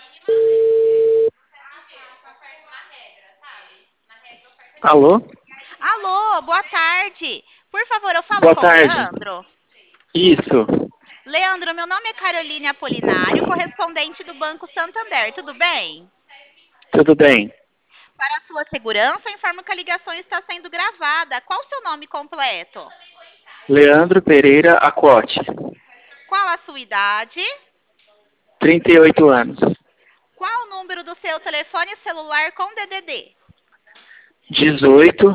Alô? Alô, boa tarde. Por favor, eu falo Boa com o tarde. Leandro. Isso. Leandro, meu nome é Caroline Apolinário, correspondente do Banco Santander. Tudo bem? Tudo bem. Para a sua segurança, informo que a ligação está sendo gravada. Qual o seu nome completo? Leandro Pereira Acote. Qual a sua idade? 38 anos. Qual o número do seu telefone celular com DDD? 18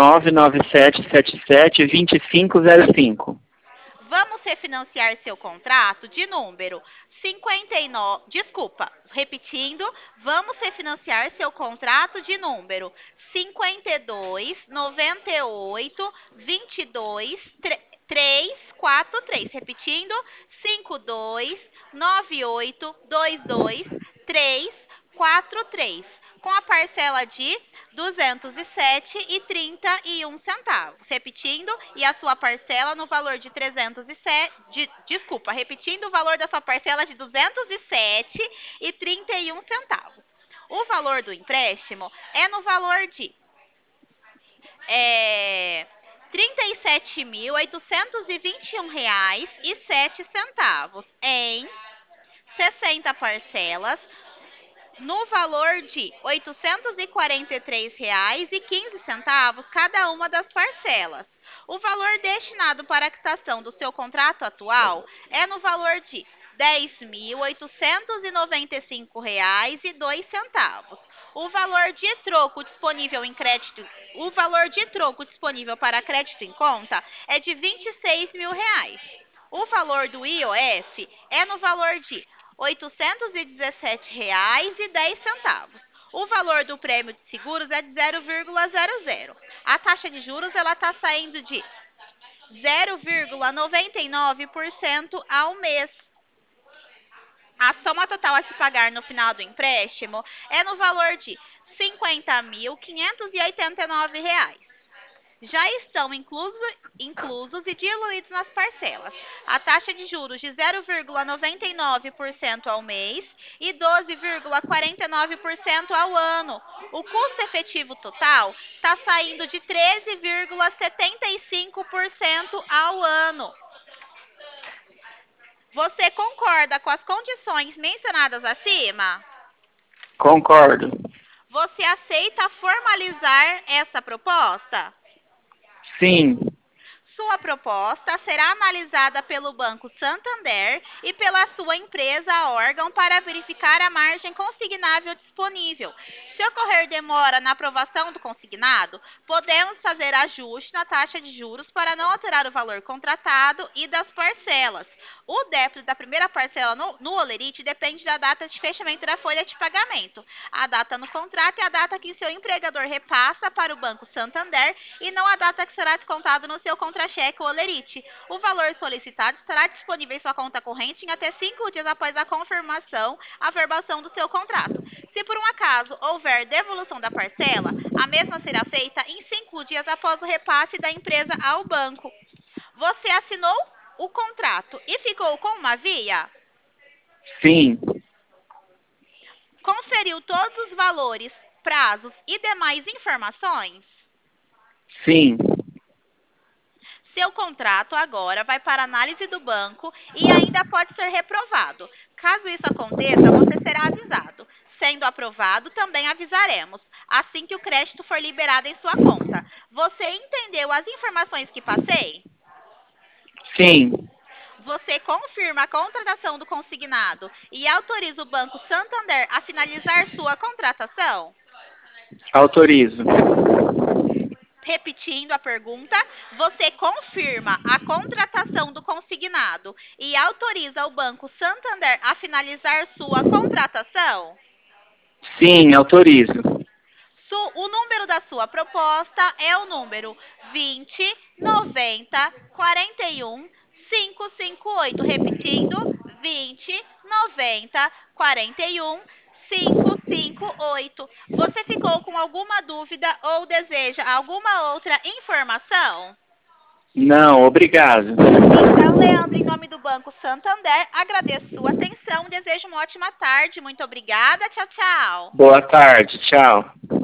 99777 2505. Vamos refinanciar seu contrato de número 59. Desculpa, repetindo, vamos refinanciar seu contrato de número 52 98 22 343. Repetindo, 52 98 22 343. Com a parcela de 207,31 centavos. Repetindo, e a sua parcela no valor de 307, desculpa, repetindo o valor da sua parcela de 207,31 centavos. O valor do empréstimo é no valor de R$ 37.821,07 em 60 parcelas no valor de R$ 843,15 cada uma das parcelas. O valor destinado para a quitação do seu contrato atual é no valor de R$ 10.895,02. O valor de troco disponível para crédito em conta é de R$ 26.000. O valor do IOF é no valor de R$ 817,10. O valor do prêmio de seguros é de 0,00. A taxa de juros ela está saindo de 0,99% ao mês. A soma total a se pagar no final do empréstimo é no valor de R$ 50.589. Já estão inclusos e diluídos nas parcelas a taxa de juros de 0,99% ao mês e 12,49% ao ano. O custo efetivo total está saindo de 13,75% ao ano. Você concorda com as condições mencionadas acima? Concordo. Você aceita formalizar essa proposta? Sim. Sua proposta será analisada pelo Banco Santander e pela sua empresa órgão para verificar a margem consignável disponível. Se ocorrer demora na aprovação do consignado, podemos fazer ajuste na taxa de juros para não alterar o valor contratado e das parcelas. O débito da primeira parcela no Olerite depende da data de fechamento da folha de pagamento. A data no contrato é a data que seu empregador repassa para o Banco Santander e não a data que será descontado no seu contra-cheque ou Olerite. O valor solicitado estará disponível em sua conta corrente em até 5 dias após a confirmação, averbação do seu contrato. Se por um acaso houver devolução da parcela, a mesma será feita em 5 dias após o repasse da empresa ao banco. Você assinou o contrato e ficou com uma via? Sim. Conferiu todos os valores, prazos e demais informações? Sim. Seu contrato agora vai para análise do banco e ainda pode ser reprovado. Caso isso aconteça, você será avisado. Sendo aprovado, também avisaremos, assim que o crédito for liberado em sua conta. Você entendeu as informações que passei? Sim. Você confirma a contratação do consignado e autoriza o Banco Santander a finalizar sua contratação? Autorizo. Repetindo a pergunta, você confirma a contratação do consignado e autoriza o Banco Santander a finalizar sua contratação? Sim, autorizo. O número da sua proposta é o número 20 90 41 558. Repetindo, 20 90 41 558. Você ficou com alguma dúvida ou deseja alguma outra informação? Não, obrigado. Então, Leandro, em nome do Banco Santander, agradeço sua atenção, desejo uma ótima tarde. Muito obrigada. Tchau, tchau. Boa tarde, tchau.